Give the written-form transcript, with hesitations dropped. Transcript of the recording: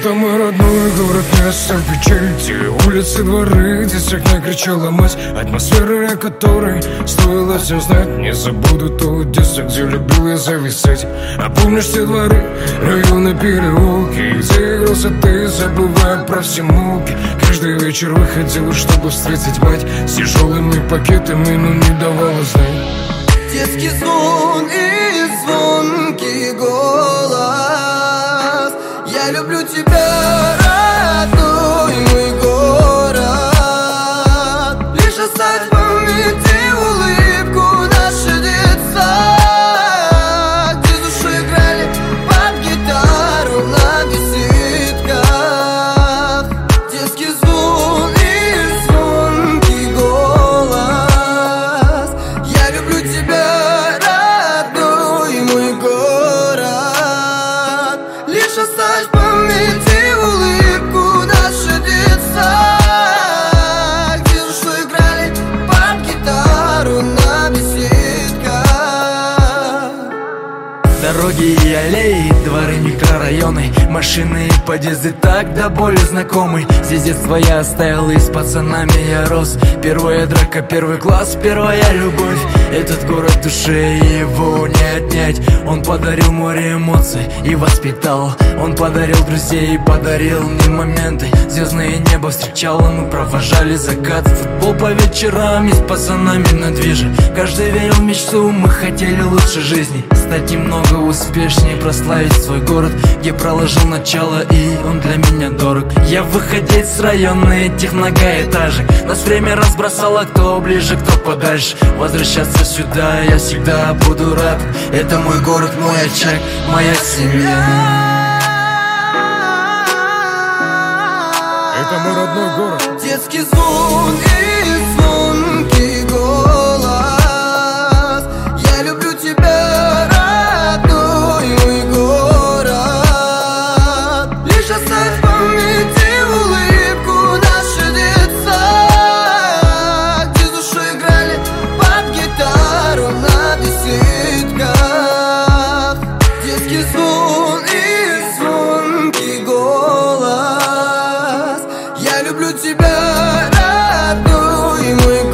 Это мой родной город, место печали, те улицы, дворы, где с окна кричала мать. Атмосфера, о которой стоило всем знать. Не забуду то детство, где любил я зависать. А помнишь те дворы, районы, переулки, где игрался ты, забывая про все муки. Каждый вечер выходила, чтобы встретить мать с тяжелыми пакетами, но не давала знать. Детский сон и звонкий голос. Я люблю тебя, родной мой город. Лишь оставь в памяти улыбку нашего детства, где души играли под гитару на беседках. Детский звон и звонкий голос. Я люблю тебя, родной мой город. Лишь оставь в памяти улыбку нашего детства, где душой играли под гитару на беседках. Дороги и аллеи, дворы, микрорайоны, машины и подъезды так до боли знакомы. Здесь детство я оставил, и с пацанами я рос. Первая драка, первый класс, первая любовь. Этот город в душе, его не отнять. Он подарил море эмоций и воспитал. Он подарил друзей и подарил мне моменты. Звездное небо встречало, мы провожали закат. Футбол по вечерам и с пацанами на движе. Каждый верил в мечту, мы хотели лучше жизни. Стать немного успешнее, прославить свой город, где проложил начало, и он для меня дорог. Я выходить с района этих многоэтажек. Нас время разбросало, кто ближе, кто подальше. Возвращаться сюда я всегда буду рад. Это мой город, мой очаг, моя семья. Это мой родной город. Детский звон и звонкий голос. Я люблю тебя, родной мой город. Лишь оставь в памяти улыбку нашего детства, где душой играли под гитару на беседках. Детский звон и звонкий голос. Я люблю тебя, родной мой